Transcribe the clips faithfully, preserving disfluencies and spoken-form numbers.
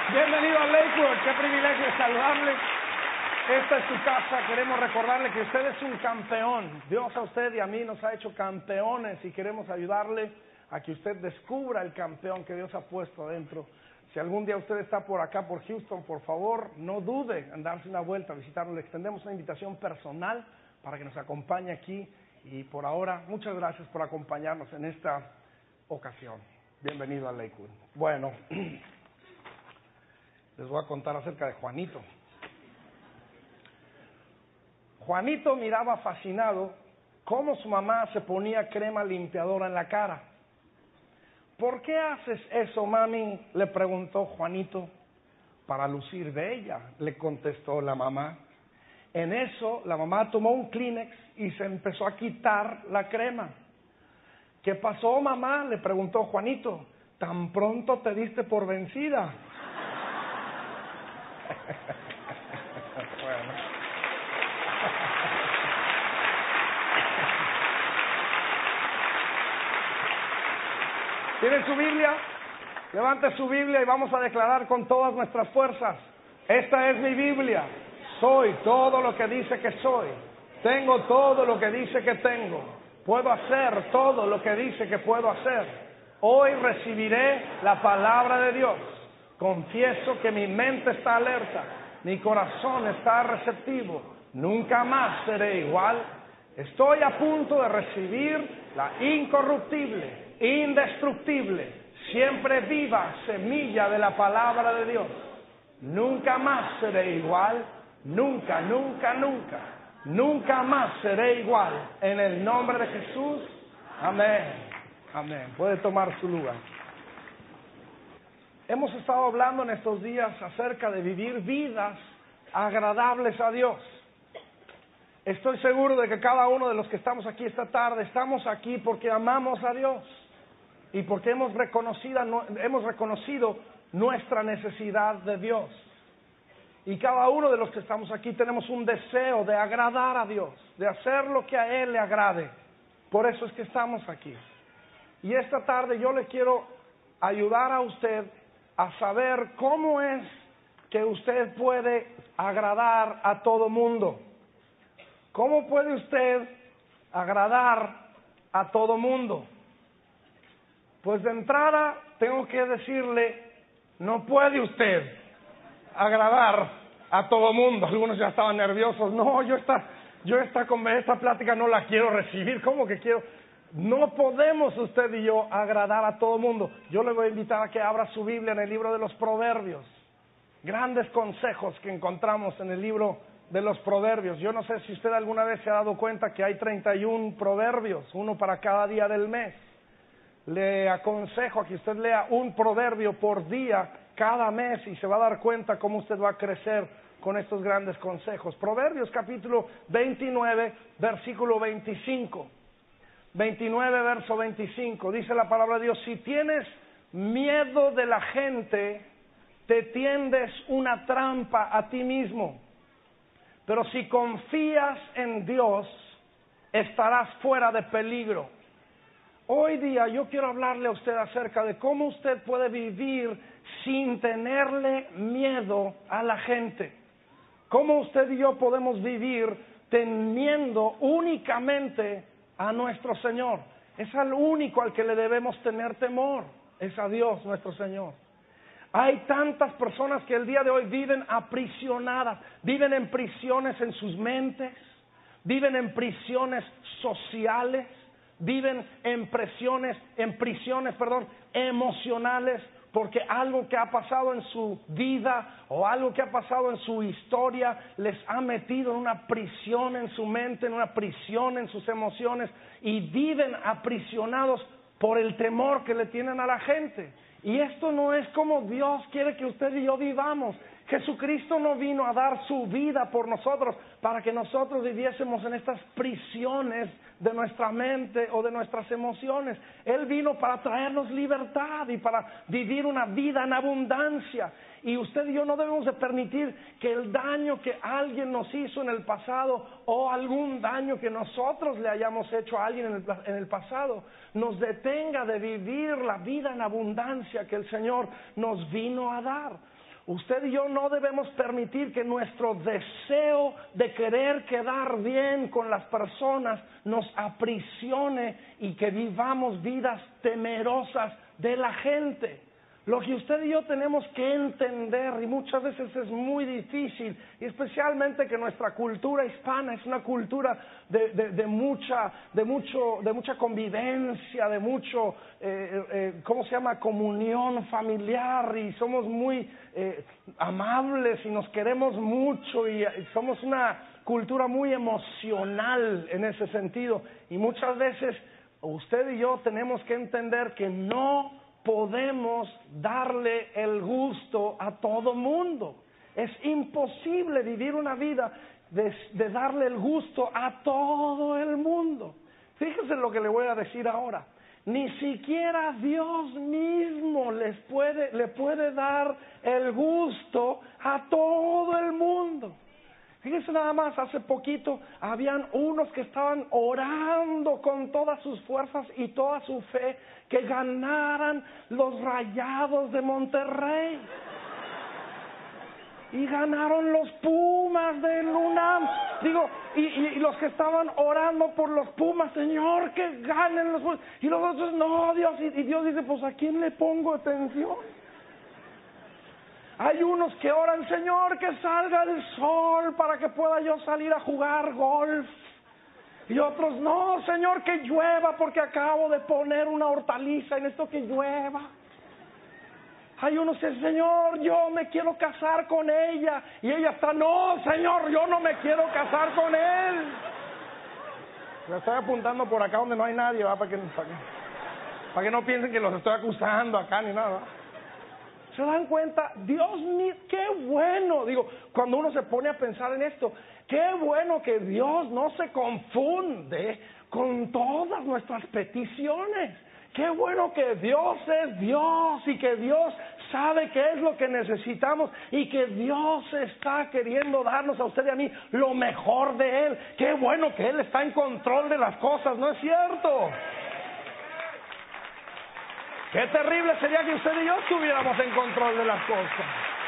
Bienvenido a Lakewood, qué privilegio saludarle. Esta es su casa, queremos recordarle que usted es un campeón. Dios a usted y a mí nos ha hecho campeones y queremos ayudarle a que usted descubra el campeón que Dios ha puesto adentro. Si algún día usted está por acá, por Houston, por favor, no dude en darse una vuelta, a visitarlo. Le extendemos una invitación personal para que nos acompañe aquí. Y por ahora, muchas gracias por acompañarnos en esta ocasión. Bienvenido a Lakewood. Bueno, les voy a contar acerca de Juanito. Juanito miraba fascinado cómo su mamá se ponía crema limpiadora en la cara. ¿Por qué haces eso, mami?, le preguntó Juanito. Para lucir bella, le contestó la mamá. En eso, la mamá tomó un Kleenex y se empezó a quitar la crema. ¿Qué pasó, mamá?, le preguntó Juanito. ¿Tan pronto te diste por vencida? Bueno. ¿Tienen su Biblia? Levante su Biblia y vamos a declarar con todas nuestras fuerzas. Esta es mi Biblia. Soy todo lo que dice que soy. Tengo todo lo que dice que tengo. Puedo hacer todo lo que dice que puedo hacer. Hoy recibiré la palabra de Dios. Confieso que mi mente está alerta. Mi corazón está receptivo. Nunca más seré igual. Estoy a punto de recibir la incorruptible, indestructible, siempre viva semilla de la palabra de Dios. Nunca más seré igual, nunca, nunca, nunca, nunca más seré igual. En el nombre de Jesús, amén, amén. Puede tomar su lugar. Hemos estado hablando en estos días acerca de vivir vidas agradables a Dios. Estoy seguro de que cada uno de los que estamos aquí esta tarde, estamos aquí porque amamos a Dios y porque hemos reconocido, hemos reconocido nuestra necesidad de Dios. Y cada uno de los que estamos aquí tenemos un deseo de agradar a Dios, de hacer lo que a Él le agrade. Por eso es que estamos aquí. Y esta tarde yo le quiero ayudar a usted a saber cómo es que usted puede agradar a todo mundo. ¿Cómo puede usted agradar a todo mundo? Pues de entrada tengo que decirle, no puede usted agradar a todo mundo. Algunos ya estaban nerviosos. No, yo esta, yo esta, esta plática no la quiero recibir. ¿Cómo que quiero? No podemos usted y yo agradar a todo mundo. Yo le voy a invitar a que abra su Biblia en el libro de los Proverbios. Grandes consejos que encontramos en el libro de los Proverbios. Yo no sé si usted alguna vez se ha dado cuenta que hay treinta y uno proverbios, uno para cada día del mes. Le aconsejo a que usted lea un proverbio por día cada mes y se va a dar cuenta cómo usted va a crecer con estos grandes consejos. Proverbios capítulo veintinueve, versículo veinticinco. veintinueve, verso veinticinco. Dice la palabra de Dios: si tienes miedo de la gente, te tiendes una trampa a ti mismo. Pero si confías en Dios, estarás fuera de peligro. Hoy día yo quiero hablarle a usted acerca de cómo usted puede vivir sin tenerle miedo a la gente. Cómo usted y yo podemos vivir temiendo únicamente a nuestro Señor. Es al único al que le debemos tener temor. Es a Dios nuestro Señor. Hay tantas personas que el día de hoy viven aprisionadas, viven en prisiones en sus mentes, viven en prisiones sociales, viven en prisiones, en prisiones, perdón, emocionales, porque algo que ha pasado en su vida o algo que ha pasado en su historia les ha metido en una prisión en su mente, en una prisión en sus emociones, y viven aprisionados por el temor que le tienen a la gente. Y esto no es como Dios quiere que usted y yo vivamos. Jesucristo no vino a dar su vida por nosotros para que nosotros viviésemos en estas prisiones de nuestra mente o de nuestras emociones. Él vino para traernos libertad y para vivir una vida en abundancia. Y usted y yo no debemos de permitir que el daño que alguien nos hizo en el pasado o algún daño que nosotros le hayamos hecho a alguien en el, en el pasado nos detenga de vivir la vida en abundancia que el Señor nos vino a dar. Usted y yo no debemos permitir que nuestro deseo de querer quedar bien con las personas nos aprisione y que vivamos vidas temerosas de la gente. Lo que usted y yo tenemos que entender, y muchas veces es muy difícil, y especialmente que nuestra cultura hispana es una cultura de, de, de mucha, de mucho, de mucha convivencia, de mucho, eh, eh, ¿cómo se llama? Comunión familiar, y somos muy eh, amables y nos queremos mucho, y, y somos una cultura muy emocional en ese sentido, y muchas veces usted y yo tenemos que entender que no podemos darle el gusto a todo mundo. Es imposible vivir una vida de, de darle el gusto a todo el mundo. Fíjese lo que le voy a decir ahora. Ni siquiera Dios mismo les puede, le puede dar el gusto a todo el mundo. Fíjense nada más, hace poquito habían unos que estaban orando con todas sus fuerzas y toda su fe que ganaran los Rayados de Monterrey. Y ganaron los Pumas del UNAM. Digo, y, y, y los que estaban orando por los Pumas, Señor, que ganen los Pumas. Y los otros, no, Dios. Y, y Dios dice, pues ¿a quién le pongo atención? Hay unos que oran, Señor, que salga el sol para que pueda yo salir a jugar golf. Y otros, no, Señor, que llueva porque acabo de poner una hortaliza en esto, que llueva. Hay unos que, Señor, yo me quiero casar con ella. Y ella está, no, Señor, yo no me quiero casar con él. Me estoy apuntando por acá donde no hay nadie, ¿va? Para que, para que, para que no piensen que los estoy acusando acá ni nada, ¿va? ¿Se dan cuenta? Dios mío, qué bueno. Digo, cuando uno se pone a pensar en esto, qué bueno que Dios no se confunde con todas nuestras peticiones. Qué bueno que Dios es Dios y que Dios sabe qué es lo que necesitamos y que Dios está queriendo darnos a usted y a mí lo mejor de Él. Qué bueno que Él está en control de las cosas, ¿no es cierto? Qué terrible sería que usted y yo estuviéramos en control de las cosas.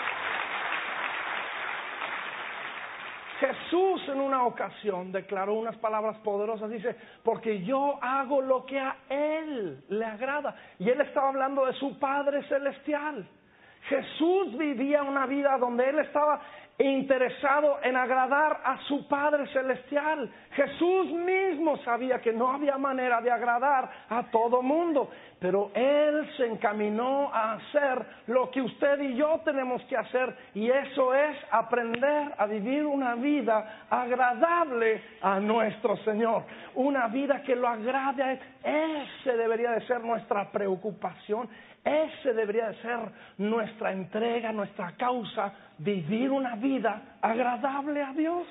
Jesús en una ocasión declaró unas palabras poderosas, dice, porque yo hago lo que a Él le agrada. Y Él estaba hablando de su Padre Celestial. Jesús vivía una vida donde Él estaba interesado en agradar a su Padre Celestial. Jesús mismo sabía que no había manera de agradar a todo mundo, pero Él se encaminó a hacer lo que usted y yo tenemos que hacer, y eso es aprender a vivir una vida agradable a nuestro Señor, una vida que lo agrade a Él. Ese debería de ser nuestra preocupación. Ese debería de ser nuestra entrega, nuestra causa, vivir una vida agradable a Dios.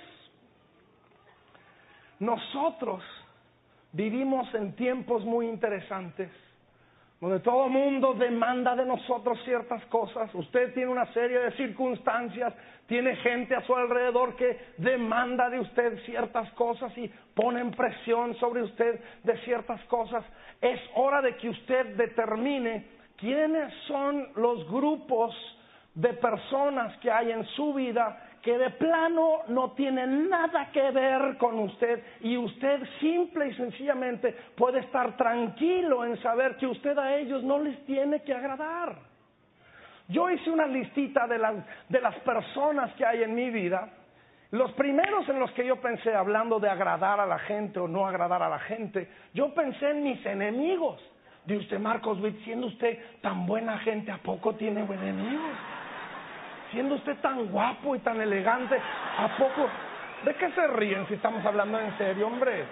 Nosotros vivimos en tiempos muy interesantes, donde todo el mundo demanda de nosotros ciertas cosas. Usted tiene una serie de circunstancias, tiene gente a su alrededor que demanda de usted ciertas cosas y ponen presión sobre usted de ciertas cosas. Es hora de que usted determine ¿quiénes son los grupos de personas que hay en su vida que de plano no tienen nada que ver con usted y usted simple y sencillamente puede estar tranquilo en saber que usted a ellos no les tiene que agradar? Yo hice una listita de las, de las personas que hay en mi vida. Los primeros en los que yo pensé, hablando de agradar a la gente o no agradar a la gente, yo pensé en mis enemigos. De usted, Marcos Witt, siendo usted tan buena gente, ¿a poco tiene enemigos? Siendo usted tan guapo y tan elegante, ¿a poco? ¿De qué se ríen si estamos hablando en serio, hombre?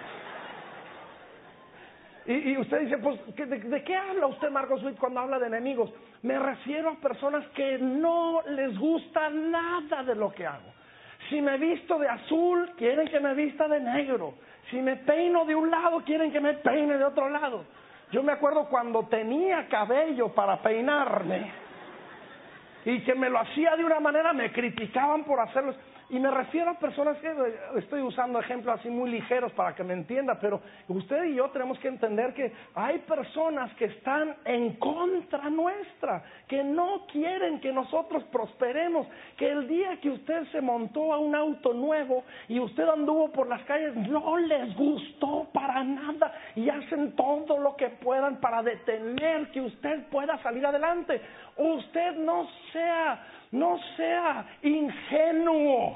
Y, y usted dice, pues, ¿de, ¿de qué habla usted, Marcos Witt, cuando habla de enemigos? Me refiero a personas que no les gusta nada de lo que hago. Si me visto de azul, quieren que me vista de negro. Si me peino de un lado, quieren que me peine de otro lado. Yo me acuerdo cuando tenía cabello para peinarme y que me lo hacía de una manera, me criticaban por hacerlo. Y me refiero a personas que, estoy usando ejemplos así muy ligeros para que me entienda, pero usted y yo tenemos que entender que hay personas que están en contra nuestra, que no quieren que nosotros prosperemos, que el día que usted se montó a un auto nuevo y usted anduvo por las calles, no les gustó para nada y hacen todo lo que puedan para detener que usted pueda salir adelante. Usted no sea, no sea ingenuo.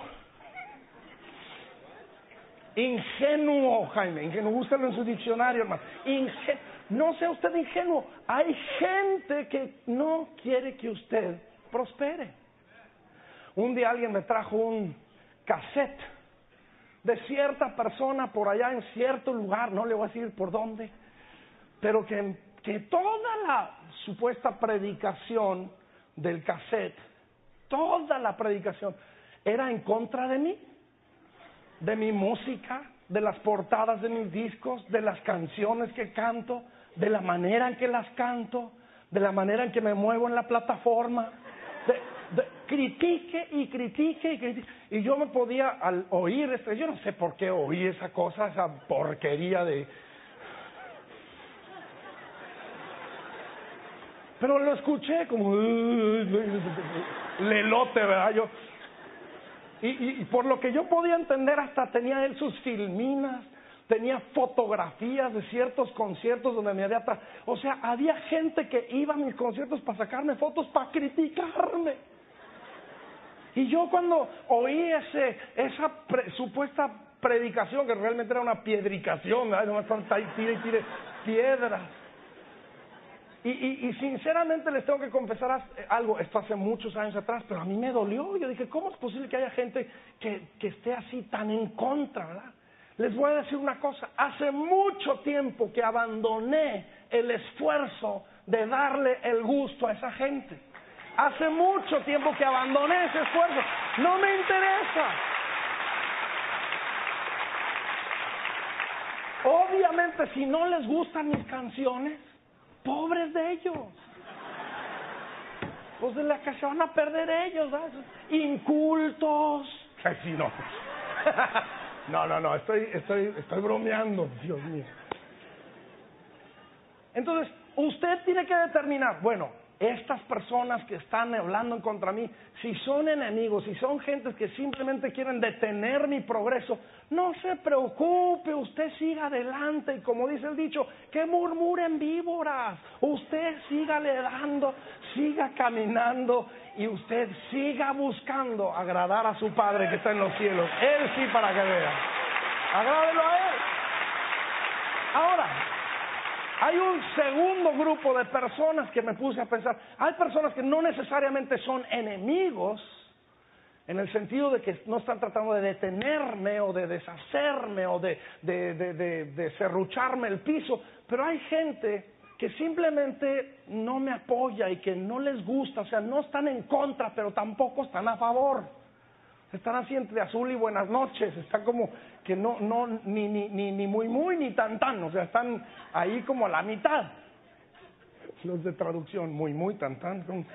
Ingenuo, Jaime, ingenuo, búscalo en su diccionario, hermano. Inge- no sea usted ingenuo. Hay gente que no quiere que usted prospere. Un día alguien me trajo un cassette de cierta persona por allá en cierto lugar, no le voy a decir por dónde, pero que, que toda la supuesta predicación del cassette, toda la predicación era en contra de mí, de mi música, de las portadas de mis discos, de las canciones que canto, de la manera en que las canto, de la manera en que me muevo en la plataforma. De, de, critique y critique y critique. Y yo me podía, al oír esto, yo no sé por qué oí esa cosa, esa porquería de... Pero lo escuché como... lelote, ¿verdad? Yo... Y, y, y por lo que yo podía entender, hasta tenía él sus filminas, tenía fotografías de ciertos conciertos donde me había... Tra... O sea, había gente que iba a mis conciertos para sacarme fotos, para criticarme. Y yo cuando oí ese, esa pre, supuesta predicación, que realmente era una piedricación, ¿verdad? No me están tire y tire piedras. Y, y, y sinceramente les tengo que confesar algo, esto hace muchos años atrás, pero a mí me dolió. Yo dije, ¿cómo es posible que haya gente que, que esté así tan en contra, verdad? Les voy a decir una cosa, hace mucho tiempo que abandoné el esfuerzo de darle el gusto a esa gente. Hace mucho tiempo que abandoné ese esfuerzo, no me interesa. Obviamente, si no les gustan mis canciones, pobres de ellos. Pues de la que se van a perder ellos, ¿verdad? Incultos. Ay, sí, no. No, no, no, estoy, estoy, estoy bromeando, Dios mío. Entonces, usted tiene que determinar, bueno, estas personas que están hablando en contra mí, si son enemigos, si son gentes que simplemente quieren detener mi progreso, no se preocupe, usted siga adelante y como dice el dicho, que murmuren víboras, usted sígale dando, siga caminando y usted siga buscando agradar a su Padre que está en los cielos. Él sí, para que vea, agrádelo a Él. Ahora, hay un segundo grupo de personas que me puse a pensar. Hay personas que no necesariamente son enemigos, en el sentido de que no están tratando de detenerme o de deshacerme o de, de, de, de, de serrucharme el piso, pero hay gente que simplemente no me apoya y que no les gusta, o sea, no están en contra, pero tampoco están a favor. Están así entre azul y buenas noches, están como que no, no, ni, ni, ni, ni muy, muy, ni tan, tan, o sea, están ahí como a la mitad. Los de traducción, muy, muy, tan, tan. Son...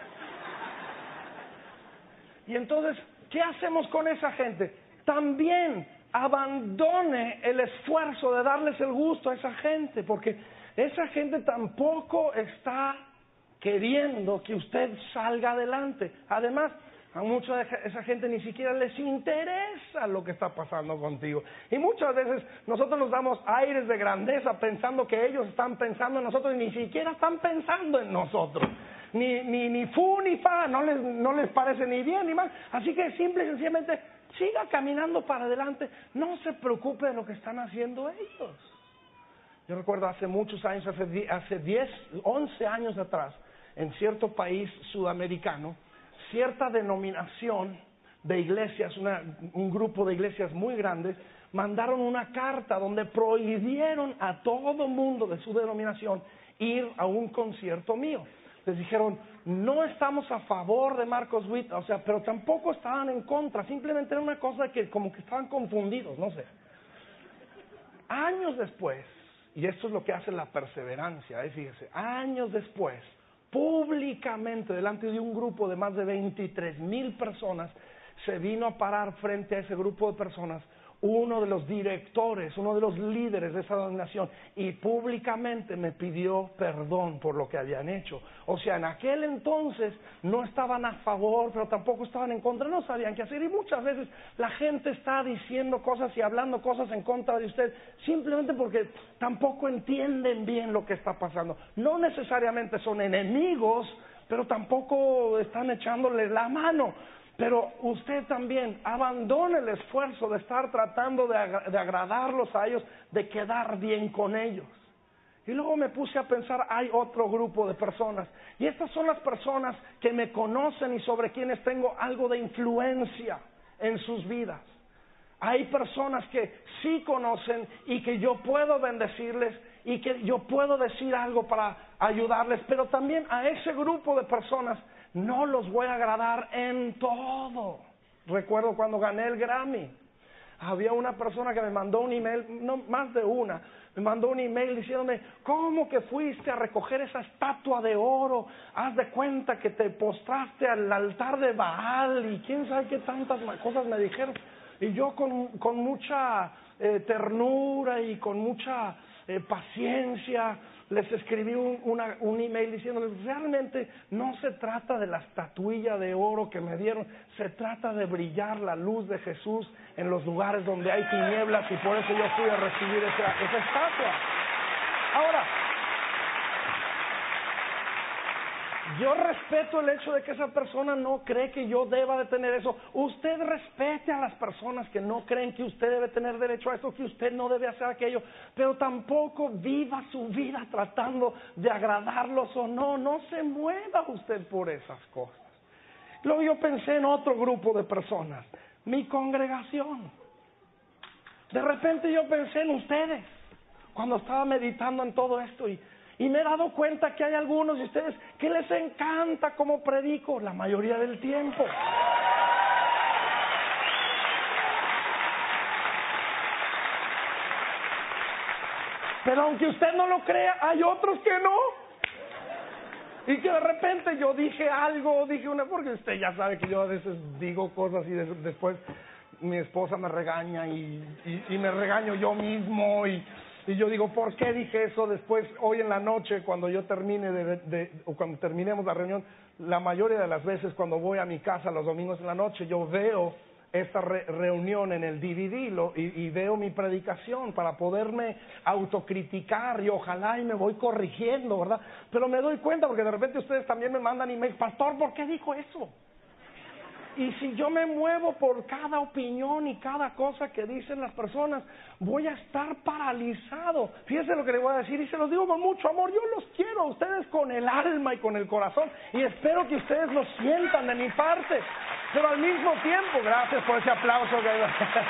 Y entonces, ¿qué hacemos con esa gente? También abandone el esfuerzo de darles el gusto a esa gente, porque esa gente tampoco está queriendo que usted salga adelante. Además, a mucha de esa gente ni siquiera les interesa lo que está pasando contigo. Y muchas veces nosotros nos damos aires de grandeza pensando que ellos están pensando en nosotros y ni siquiera están pensando en nosotros. Ni, ni, ni fu ni fa, no les, no les parece ni bien ni mal. Así que simple y sencillamente siga caminando para adelante. No se preocupe de lo que están haciendo ellos. Yo recuerdo hace muchos años, hace, hace diez, once años atrás, en cierto país sudamericano, cierta denominación de iglesias, una, un grupo de iglesias muy grandes, mandaron una carta donde prohibieron a todo mundo de su denominación ir a un concierto mío. Les dijeron, no estamos a favor de Marcos Witt, o sea, pero tampoco estaban en contra, simplemente era una cosa que como que estaban confundidos, no sé. Años después, y esto es lo que hace la perseverancia, ¿eh? Fíjese, años después, públicamente delante de un grupo de más de veintitrés mil personas, se vino a parar frente a ese grupo de personas uno de los directores, uno de los líderes de esa denominación, y públicamente me pidió perdón por lo que habían hecho. O sea, en aquel entonces no estaban a favor, pero tampoco estaban en contra, no sabían qué hacer. Y muchas veces la gente está diciendo cosas y hablando cosas en contra de usted simplemente porque tampoco entienden bien lo que está pasando. No necesariamente son enemigos, pero tampoco están echándole la mano. Pero usted también abandone el esfuerzo de estar tratando de, agra- de agradarlos a ellos, de quedar bien con ellos. Y luego me puse a pensar, hay otro grupo de personas, y estas son las personas que me conocen y sobre quienes tengo algo de influencia en sus vidas. Hay personas que sí conocen y que yo puedo bendecirles y que yo puedo decir algo para ayudarles, pero también a ese grupo de personas no los voy a agradar en todo. Recuerdo cuando gané el Grammy, había una persona que me mandó un email, no más de una, me mandó un email diciéndome, ¿cómo que fuiste a recoger esa estatua de oro? Haz de cuenta que te postraste al altar de Baal y quién sabe qué tantas cosas me dijeron. Y yo con, con mucha eh, ternura y con mucha eh, paciencia les escribí un, una, un email diciéndoles, realmente no se trata de la estatuilla de oro que me dieron, se trata de brillar la luz de Jesús en los lugares donde hay tinieblas, y por eso yo fui a recibir esa, esa estatua. Ahora, yo respeto el hecho de que esa persona no cree que yo deba de tener eso. Usted respete a las personas que no creen que usted debe tener derecho a eso, que usted no debe hacer aquello, pero tampoco viva su vida tratando de agradarlos o no. No se mueva usted por esas cosas. Luego yo pensé en otro grupo de personas, mi congregación. De repente yo pensé en ustedes cuando estaba meditando en todo esto y Y me he dado cuenta que hay algunos de ustedes que les encanta cómo predico la mayoría del tiempo. Pero aunque usted no lo crea, hay otros que no. Y que de repente yo dije algo, dije una... Porque usted ya sabe que yo a veces digo cosas y de- después mi esposa me regaña y, y, y me regaño yo mismo y... Y yo digo, ¿por qué dije eso? Después, hoy en la noche, cuando yo termine de, de, o cuando terminemos la reunión, la mayoría de las veces cuando voy a mi casa los domingos en la noche, yo veo esta re, reunión en el D V D lo, y, y veo mi predicación para poderme autocriticar y ojalá y me voy corrigiendo, ¿verdad? Pero me doy cuenta porque de repente ustedes también me mandan emails, pastor, ¿por qué dijo eso? Y si yo me muevo por cada opinión y cada cosa que dicen las personas, voy a estar paralizado. Fíjense lo que le voy a decir y se los digo con mucho amor. Yo los quiero a ustedes con el alma y con el corazón y espero que ustedes lo sientan de mi parte. Pero al mismo tiempo, gracias por ese aplauso que...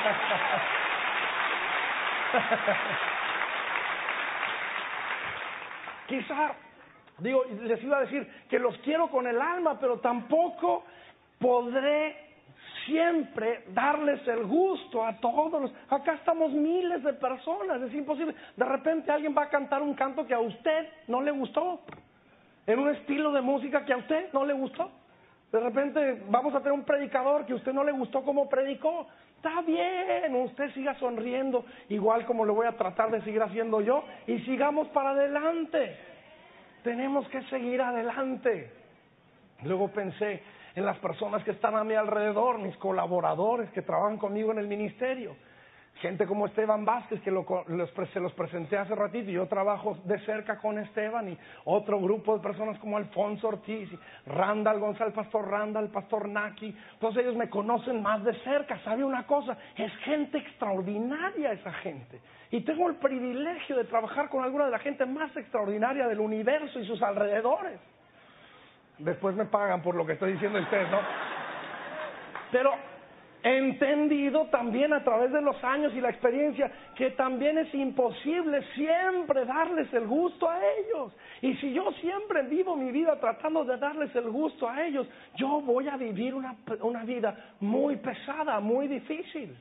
Quizá, digo, les iba a decir que los quiero con el alma, pero tampoco podré siempre darles el gusto a todos los... Acá estamos miles de personas, es imposible. De repente alguien va a cantar un canto que a usted no le gustó, en un estilo de música que a usted no le gustó. De repente vamos a tener un predicador que a usted no le gustó cómo predicó. Está bien, usted siga sonriendo, igual como lo voy a tratar de seguir haciendo yo, y sigamos para adelante. Tenemos que seguir adelante. Luego pensé en las personas que están a mi alrededor, mis colaboradores que trabajan conmigo en el ministerio. Gente como Esteban Vázquez, que lo, los, se los presenté hace ratito, y yo trabajo de cerca con Esteban, y otro grupo de personas como Alfonso Ortiz, y Randall González, Pastor Randall, Pastor Naki. Todos ellos me conocen más de cerca. ¿Sabe una cosa? Es gente extraordinaria esa gente. Y tengo el privilegio de trabajar con alguna de la gente más extraordinaria del universo y sus alrededores. Después me pagan por lo que estoy diciendo a ustedes, ¿no? Pero he entendido también a través de los años y la experiencia que también es imposible siempre darles el gusto a ellos. Y si yo siempre vivo mi vida tratando de darles el gusto a ellos, yo voy a vivir una, una vida muy pesada, muy difícil.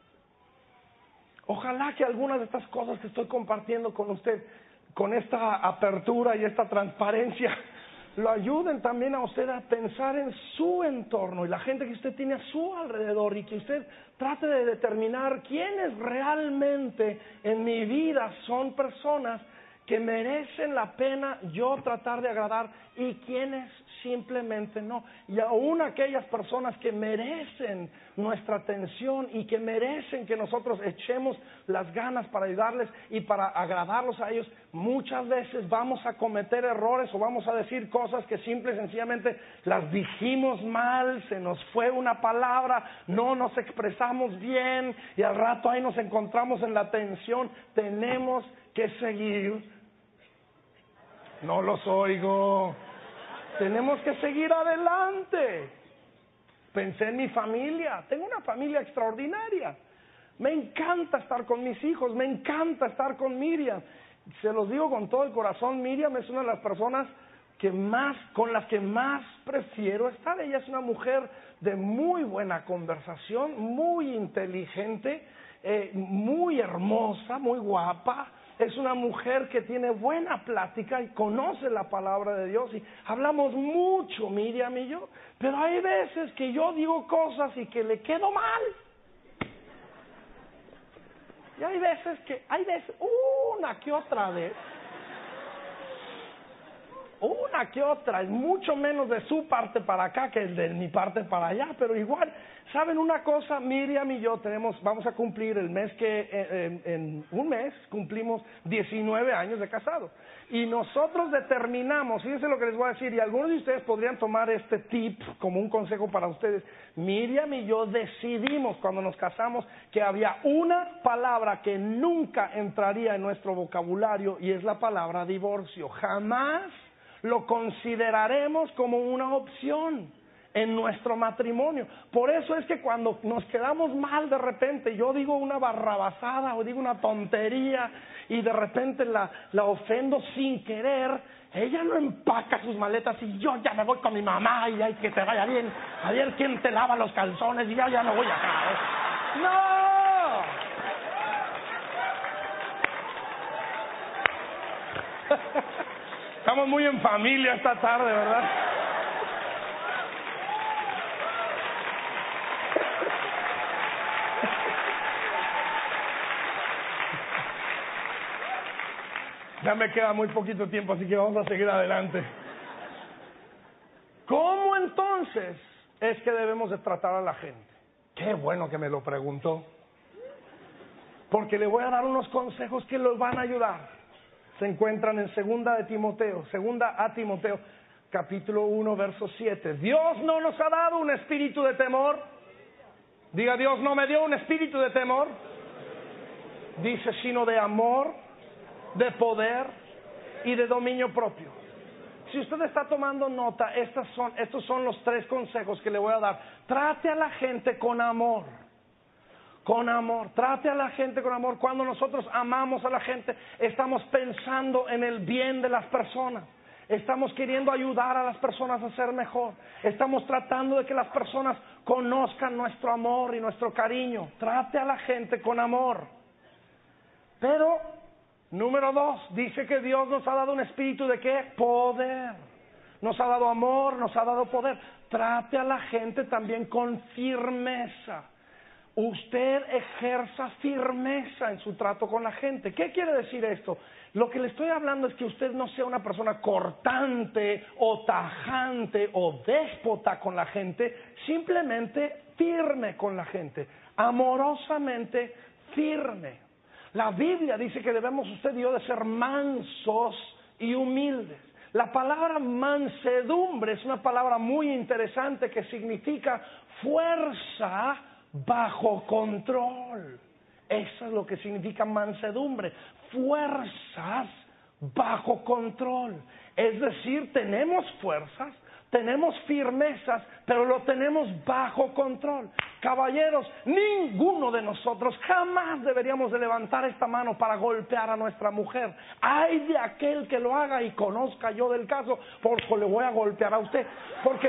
Ojalá que algunas de estas cosas que estoy compartiendo con usted, con esta apertura y esta transparencia, lo ayuden también a usted a pensar en su entorno y la gente que usted tiene a su alrededor, y que usted trate de determinar quiénes realmente en mi vida son personas que merecen la pena yo tratar de agradar y quienes simplemente no. Y aún aquellas personas que merecen nuestra atención y que merecen que nosotros echemos las ganas para ayudarles y para agradarlos a ellos, muchas veces vamos a cometer errores o vamos a decir cosas que simple y sencillamente las dijimos mal, se nos fue una palabra, no nos expresamos bien y al rato ahí nos encontramos en la tensión. Tenemos que seguir. No los oigo. Tenemos que seguir adelante. Pensé en mi familia. Tengo una familia extraordinaria. Me encanta estar con mis hijos, me encanta estar con Miriam. Se los digo con todo el corazón, Miriam es una de las personas que más, con las que más prefiero estar. Ella es una mujer de muy buena conversación, muy inteligente, eh, muy hermosa, muy guapa. Es una mujer que tiene buena plática y conoce la palabra de Dios, y hablamos mucho, Miriam y yo, pero hay veces que yo digo cosas y que le quedo mal. Y hay veces que, hay veces, una que otra vez, una que otra, es mucho menos de su parte para acá que de mi parte para allá, pero igual, ¿saben una cosa? Miriam y yo tenemos, vamos a cumplir el mes que, en, en un mes, cumplimos diecinueve años de casados. Y nosotros determinamos, fíjense lo que les voy a decir, y algunos de ustedes podrían tomar este tip como un consejo para ustedes. Miriam y yo decidimos cuando nos casamos que había una palabra que nunca entraría en nuestro vocabulario, y es la palabra divorcio. Jamás lo consideraremos como una opción en nuestro matrimonio. Por eso es que cuando nos quedamos mal de repente, yo digo una barrabasada o digo una tontería y de repente la, la ofendo sin querer, ella no empaca sus maletas y yo ya me voy con mi mamá y hay que te vaya bien, a ver quién te lava los calzones y ya, ya no voy acá, ¿eh? ¡No! Estamos muy en familia esta tarde, ¿verdad? Ya me queda muy poquito tiempo, así que vamos a seguir adelante. ¿Cómo entonces es que debemos de tratar a la gente? Qué bueno que me lo preguntó, porque le voy a dar unos consejos que los van a ayudar. Se encuentran en segunda de Timoteo, segunda a Timoteo, capítulo uno, verso siete. Dios no nos ha dado un espíritu de temor. Diga, Dios no me dio un espíritu de temor. Dice, sino de amor, de poder y de dominio propio. Si usted está tomando nota, estas son, estos son los tres consejos que le voy a dar. Trate a la gente con amor. Con amor, trate a la gente con amor. Cuando nosotros amamos a la gente, estamos pensando en el bien de las personas. Estamos queriendo ayudar a las personas a ser mejor. Estamos tratando de que las personas conozcan nuestro amor y nuestro cariño. Trate a la gente con amor. Pero, número dos, dice que Dios nos ha dado un espíritu de ¿qué? Poder. Nos ha dado amor, nos ha dado poder. Trate a la gente también con firmeza. Usted ejerza firmeza en su trato con la gente. ¿Qué quiere decir esto? Lo que le estoy hablando es que usted no sea una persona cortante o tajante o déspota con la gente, simplemente firme con la gente, amorosamente firme. La Biblia dice que debemos usted y yo de ser mansos y humildes. La palabra mansedumbre es una palabra muy interesante que significa fuerza bajo control. Eso es lo que significa mansedumbre, fuerzas bajo control. Es decir, tenemos fuerzas, tenemos firmezas, pero lo tenemos bajo control. Caballeros, ninguno de nosotros jamás deberíamos de levantar esta mano para golpear a nuestra mujer. Ay de aquel que lo haga, y conozca yo del caso, porque le voy a golpear a usted. Porque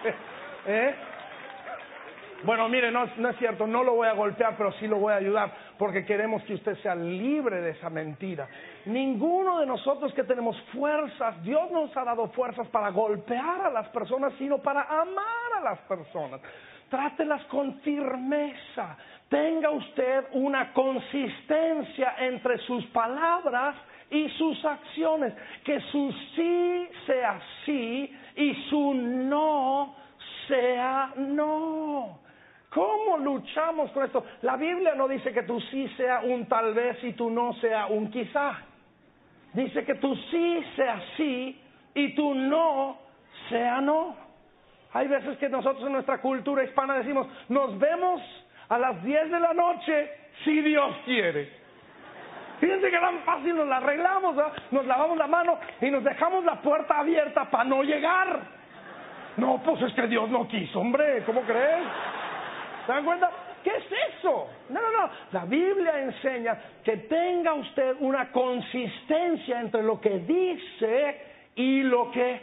¿eh? Bueno, mire, no, no es cierto, no lo voy a golpear, pero sí lo voy a ayudar. porque queremos que usted sea libre de esa mentira. Ninguno de nosotros que tenemos fuerzas, Dios nos ha dado fuerzas para golpear a las personas, sino para amar a las personas. Trátelas con firmeza. Tenga usted una consistencia entre sus palabras y sus acciones. Que su sí sea sí y su no sea no. ¿Cómo luchamos con esto? La Biblia no dice que tu sí sea un tal vez y tu no sea un quizá. Dice que tu sí sea sí y tu no sea no. Hay veces que nosotros en nuestra cultura hispana decimos, nos vemos a las diez de la noche si Dios quiere. Fíjense que tan fácil nos la arreglamos, ¿verdad? Nos lavamos la mano y nos dejamos la puerta abierta para no llegar. No, pues es que Dios no quiso, hombre, ¿cómo crees? ¿Se dan cuenta? ¿Qué es eso? No, no, no. La Biblia enseña que tenga usted una consistencia entre lo que dice y lo que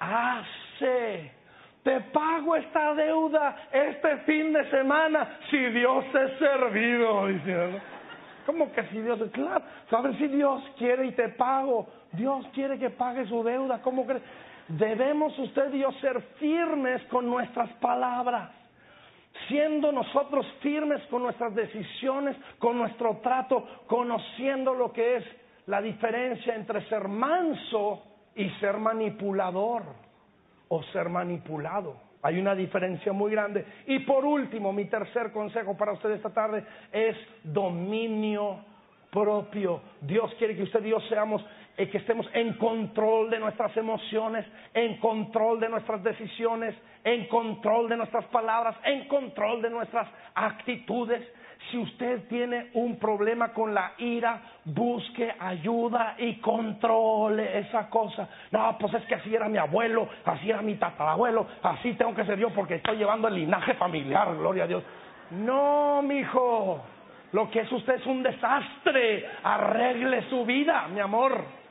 hace. Te pago esta deuda este fin de semana si Dios es servido, diciendo. ¿Cómo que si Dios es? Claro, a ver si Dios quiere y te pago. Dios quiere que pague su deuda. ¿Cómo crees? Debemos usted y yo ser firmes con nuestras palabras. Siendo nosotros firmes con nuestras decisiones, con nuestro trato, conociendo lo que es la diferencia entre ser manso y ser manipulador o ser manipulado. Hay una diferencia muy grande. Y por último, mi tercer consejo para usted esta tarde es dominio propio. Dios quiere que usted y yo seamos, eh, que estemos en control de nuestras emociones, en control de nuestras decisiones, en control de nuestras palabras, en control de nuestras actitudes. Si usted tiene un problema con la ira, busque ayuda y controle esa cosa. No, pues es que así era mi abuelo, así era mi tatarabuelo, así tengo que ser yo porque estoy llevando el linaje familiar, gloria a Dios. No, mijo, lo que es usted es un desastre. Arregle su vida, mi amor.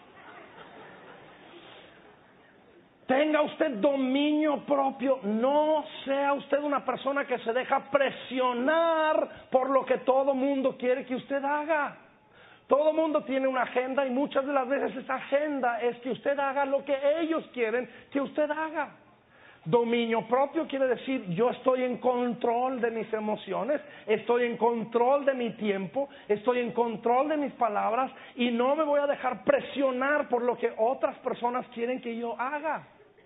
Tenga usted dominio propio, no sea usted una persona que se deja presionar por lo que todo mundo quiere que usted haga. Todo mundo tiene una agenda y muchas de las veces esa agenda es que usted haga lo que ellos quieren que usted haga. Dominio propio quiere decir yo estoy en control de mis emociones, estoy en control de mi tiempo, estoy en control de mis palabras y no me voy a dejar presionar por lo que otras personas quieren que yo haga.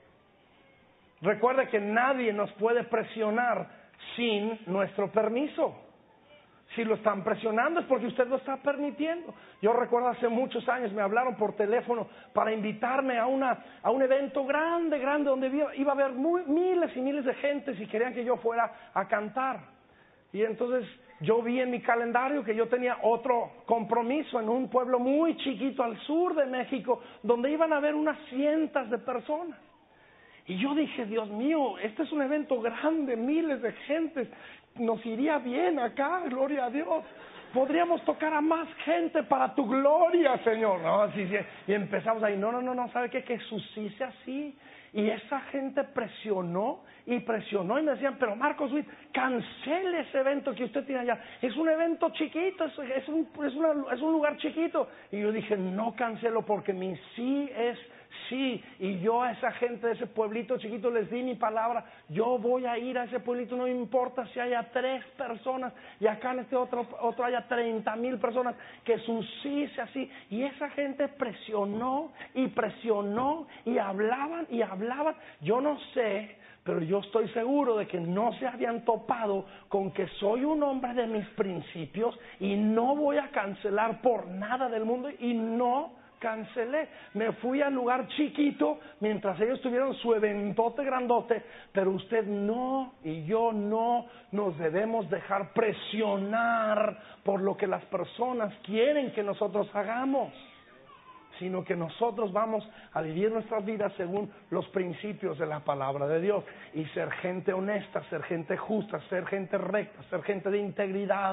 Recuerde que nadie nos puede presionar sin nuestro permiso. Si lo están presionando es porque usted lo está permitiendo. Yo recuerdo hace muchos años me hablaron por teléfono para invitarme a una a un evento grande, grande, donde iba, iba a haber muy, miles y miles de gente y querían que yo fuera a cantar. Y entonces yo vi en mi calendario que yo tenía otro compromiso en un pueblo muy chiquito al sur de México, donde iban a haber unas cientos de personas. Y yo dije, Dios mío, este es un evento grande, miles de gentes, nos iría bien acá, gloria a Dios. Podríamos tocar a más gente para tu gloria, Señor. No, así, sí. Y empezamos ahí, no, no, no, no, ¿sabe qué? Que suscite así. Y esa gente presionó y presionó y me decían, pero Marcos Witt, cancele ese evento que usted tiene allá. Es un evento chiquito, es, es, un, es, una, es un lugar chiquito. Y yo dije, no cancelo porque mi sí es sí. Y yo a esa gente de ese pueblito chiquito les di mi palabra. Yo voy a ir a ese pueblito, no importa si haya tres personas y acá en este otro, otro haya treinta mil personas, que su sí sea sí. Y esa gente presionó y presionó y hablaban y hablaban. Yo no sé, pero yo estoy seguro de que no se habían topado con que soy un hombre de mis principios y no voy a cancelar por nada del mundo, y no cancelé. Me fui al lugar chiquito mientras ellos tuvieron su eventote grandote, pero usted no y yo no nos debemos dejar presionar por lo que las personas quieren que nosotros hagamos, sino que nosotros vamos a vivir nuestras vidas según los principios de la palabra de Dios y ser gente honesta, ser gente justa, ser gente recta, ser gente de integridad.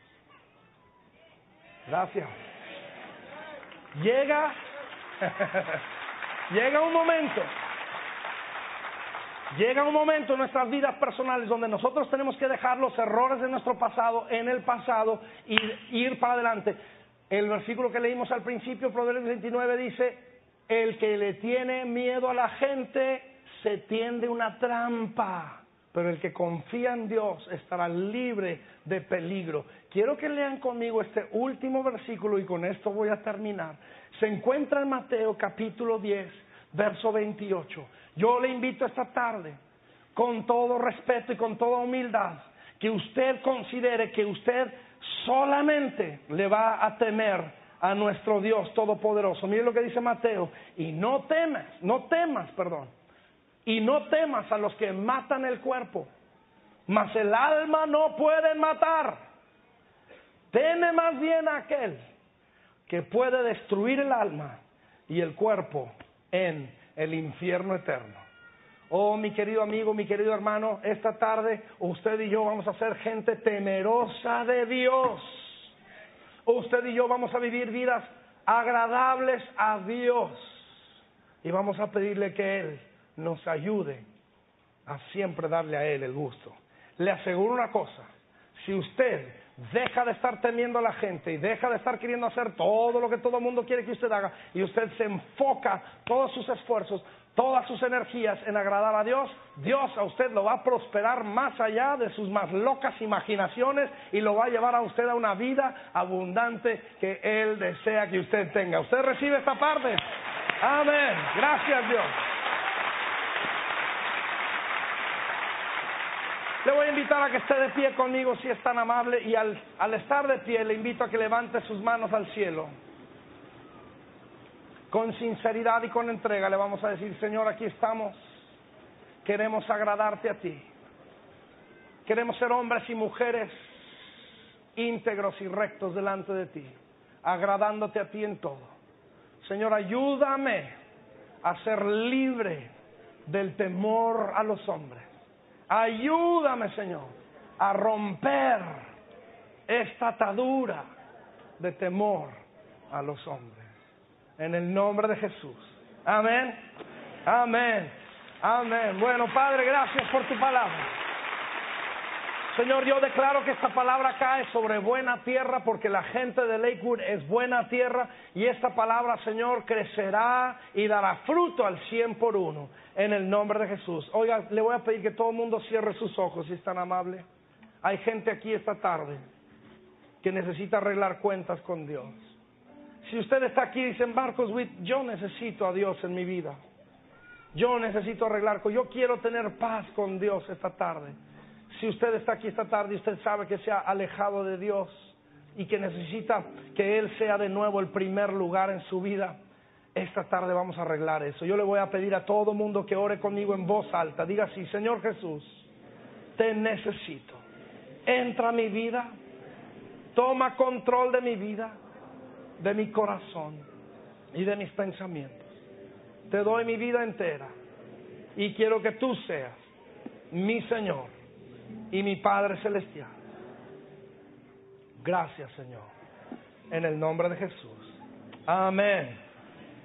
Gracias. Llega, llega un momento Llega un momento en nuestras vidas personales donde nosotros tenemos que dejar los errores de nuestro pasado en el pasado y ir para adelante. El versículo que leímos al principio, Proverbios veintinueve, dice: el que le tiene miedo a la gente se tiende una trampa, pero el que confía en Dios estará libre de peligro. Quiero que lean conmigo este último versículo y con esto voy a terminar. Se encuentra en Mateo capítulo diez, verso veintiocho. Yo le invito esta tarde, con todo respeto y con toda humildad, que usted considere que usted solamente le va a temer a nuestro Dios Todopoderoso. Mire lo que dice Mateo: y no temas, no temas, perdón, y no temas a los que matan el cuerpo, mas el alma no pueden matar. Teme más bien a aquel que puede destruir el alma y el cuerpo en el infierno eterno. Oh, mi querido amigo, mi querido hermano, esta tarde usted y yo vamos a ser gente temerosa de Dios. Usted y yo vamos a vivir vidas agradables a Dios y vamos a pedirle que Él nos ayude a siempre darle a Él el gusto. Le aseguro una cosa: si usted deja de estar temiendo a la gente y deja de estar queriendo hacer todo lo que todo el mundo quiere que usted haga, y usted se enfoca todos sus esfuerzos, todas sus energías en agradar a Dios, Dios a usted lo va a prosperar más allá de sus más locas imaginaciones y lo va a llevar a usted a una vida abundante que Él desea que usted tenga. ¿Usted recibe esta parte? Amén. Gracias, Dios. Le voy a invitar a que esté de pie conmigo, si es tan amable, y al, al estar de pie le invito a que levante sus manos al cielo. Con sinceridad y con entrega le vamos a decir: Señor, aquí estamos, queremos agradarte a ti, queremos ser hombres y mujeres íntegros y rectos delante de ti, agradándote a ti en todo. Señor, ayúdame a ser libre del temor a los hombres. Ayúdame, Señor, a romper esta atadura de temor a los hombres. En el nombre de Jesús. Amén. Amén. Amén. Bueno, Padre, gracias por tu palabra. Señor, yo declaro que esta palabra cae sobre buena tierra, porque la gente de Lakewood es buena tierra, y esta palabra, Señor, crecerá y dará fruto al cien por uno, en el nombre de Jesús. Oiga, le voy a pedir que todo el mundo cierre sus ojos, si es tan amable. Hay gente aquí esta tarde que necesita arreglar cuentas con Dios. Si usted está aquí y dice: Marcos Witt, yo necesito a Dios en mi vida, yo necesito arreglar, yo quiero tener paz con Dios esta tarde. Si usted está aquí esta tarde y usted sabe que se ha alejado de Dios y que necesita que Él sea de nuevo el primer lugar en su vida, esta tarde vamos a arreglar eso. Yo le voy a pedir a todo mundo que ore conmigo en voz alta. Diga así: Señor Jesús, te necesito. Entra a mi vida, toma control de mi vida, de mi corazón y de mis pensamientos. Te doy mi vida entera y quiero que tú seas mi Señor y mi Padre Celestial. Gracias, Señor, en el nombre de Jesús. Amén.